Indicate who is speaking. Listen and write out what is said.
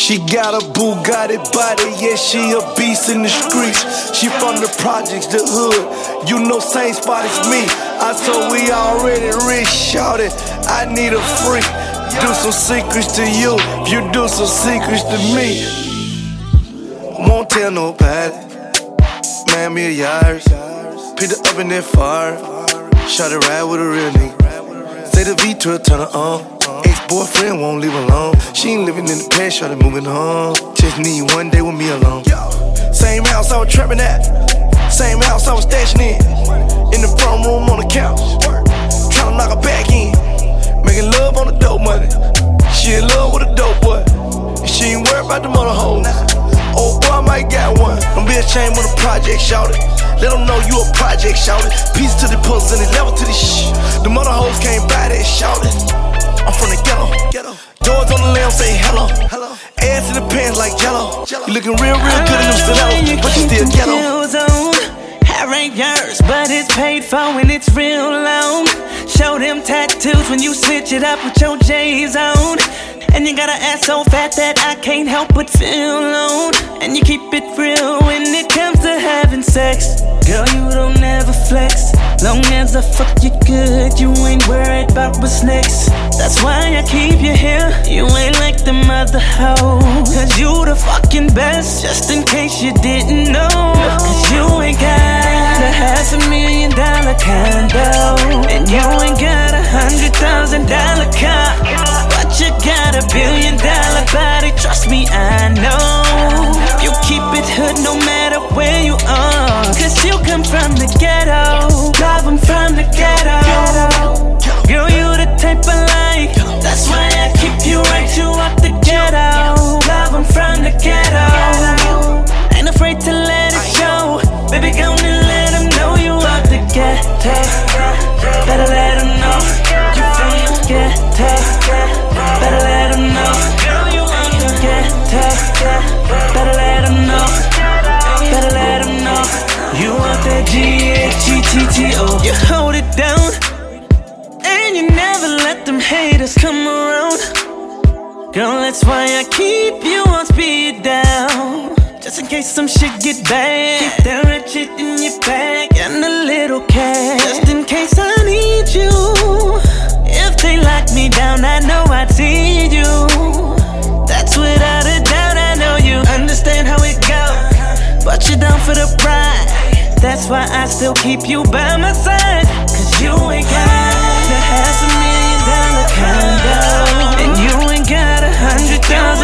Speaker 1: She got a Bugatti body, yeah, she a beast in the streets. She from the projects, the hood, you know same spot as me. I told we already rich, shouted, I need a freak. Do some secrets to you, you do some secrets to me. Won't tell nobody, man, me a Yaris. Pick it up in that fire, shot it ride with a real nigga. Say the V12 turn her on. Ex-boyfriend won't leave alone. She ain't living in the past, shawty moving home. Just need one day with me alone. Same house I was trapping at, same house I was stashing in the front room on the couch, tryna knock her back in. Making love on the dope money. She in love with a dope boy, and she ain't worried about the mother hoes. Old boy, I might got one. Don't be ashamed of the project, shouted. Let them know you a project, shouted. Piece to the puzzle and it level to the shh. The mother hoes can't buy that, shouted. I'm from the ghetto. Doors on the lamb say hello. Ass in the pants like jello. You looking real good in them stilettos, but you still ghetto.
Speaker 2: Hair ain't yours, but it's paid for when it's real long. Show them tattoos when you switch it up with your J's on. And you got an ass so fat that I can't help but feel alone. And you keep it real when it comes to having sex. Girl, you don't ever flex. Long as I fuck you good, you ain't worried about what's next. That's why I keep you here. You ain't like them other hoes, cause you the fucking best, just in case you didn't know. Cause you ain't got a $500,000 condo, and you ain't got $100,000 car, but you got $1 billion body. Trust me, I know. You keep it hood no matter where you are, cause you come from the ghetto. Love, I'm from the ghetto. Girl, you the type I like, that's why I keep you right, you out the ghetto. Love, I'm from the ghetto. Ain't afraid to let it show. Baby, go and let them know you out the ghetto. Better let them know you from the ghetto. Better let them know. Girl, you out the ghetto. Better let them know. Better let them know you out that G-H-G-T-T-O. You hold it down, and you never let them haters come around. Girl, that's why I keep you on speed down, just in case some shit get bad. Keep that rich shit in your bag and a little cash, just in case I need you. If they lock me down, I know I'd see you. That's without a doubt, I know you understand how it goes, but you're down for the ride. That's why I still keep you by my side, cause you ain't got the $500,000 condo, and you ain't got $100,000